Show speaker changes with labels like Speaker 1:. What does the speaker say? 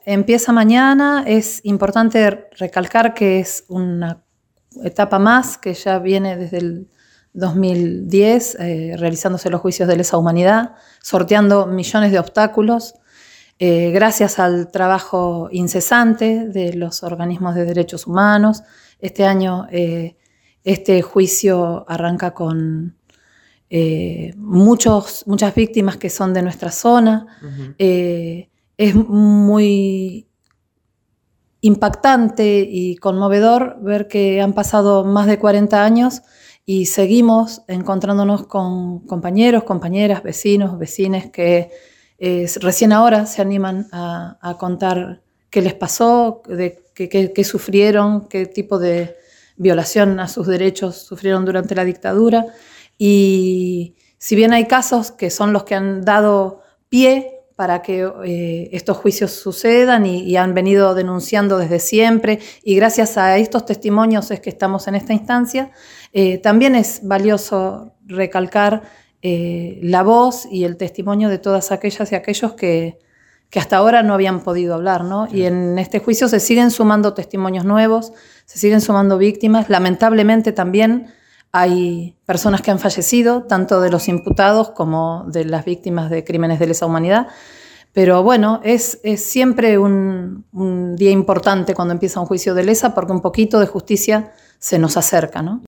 Speaker 1: empieza mañana. Es importante recalcar que es una etapa más que ya viene desde el 2010, realizándose los juicios de lesa humanidad, sorteando millones de obstáculos, gracias al trabajo incesante de los organismos de derechos humanos. Este año este juicio arranca con muchas víctimas que son de nuestra zona. Es muy impactante y conmovedor ver que han pasado más de 40 años y seguimos encontrándonos con compañeros, compañeras, vecinos, vecines que recién ahora se animan a contar qué les pasó, qué sufrieron, qué tipo de violación a sus derechos sufrieron durante la dictadura. Y si bien hay casos que son los que han dado pie para que estos juicios sucedan y han venido denunciando desde siempre, y gracias a estos testimonios es que estamos en esta instancia, también es valioso recalcar la voz y el testimonio de todas aquellas y aquellos que hasta ahora no habían podido hablar, ¿no? Sí. Y en este juicio se siguen sumando testimonios nuevos, se siguen sumando víctimas. Lamentablemente también hay personas que han fallecido, tanto de los imputados como de las víctimas de crímenes de lesa humanidad. Pero bueno, es siempre un día importante cuando empieza un juicio de lesa, porque un poquito de justicia se nos acerca, ¿no?